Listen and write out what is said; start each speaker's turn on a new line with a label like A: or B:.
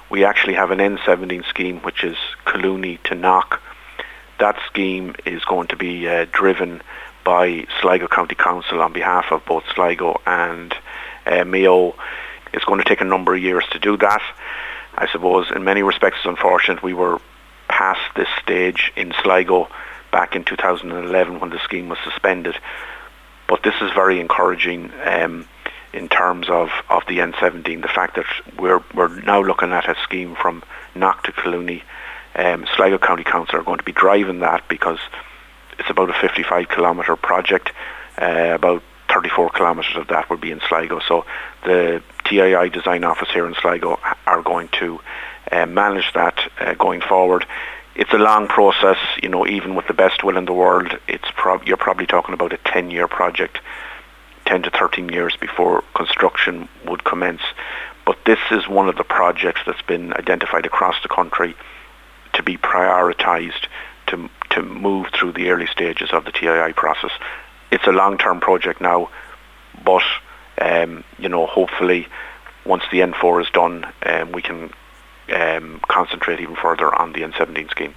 A: we actually have an N17 scheme, which is Collooney to Knock. That scheme is going to be driven by Sligo County Council on behalf of both Sligo and Mayo. It's going to take a number of years to do that. I suppose in many respects it's unfortunate we were past this stage in Sligo back in 2011 when the scheme was suspended. But this is very encouraging in terms of the N17, the fact that we're now looking at a scheme from Knock to Collooney. Sligo County Council are going to be driving that because it's about a 55 kilometre project. About 34 kilometres of that will be in Sligo. So the TII Design Office here in Sligo are going to manage that going forward. It's a long process, even with the best will in the world. You're probably talking about a 10-year project, 10 to 13 years before construction would commence. But this is one of the projects that's been identified across the country to be prioritised to move through the early stages of the TII process. It's a long-term project now, but hopefully once the N4 is done, we can concentrate even further on the N17 scheme.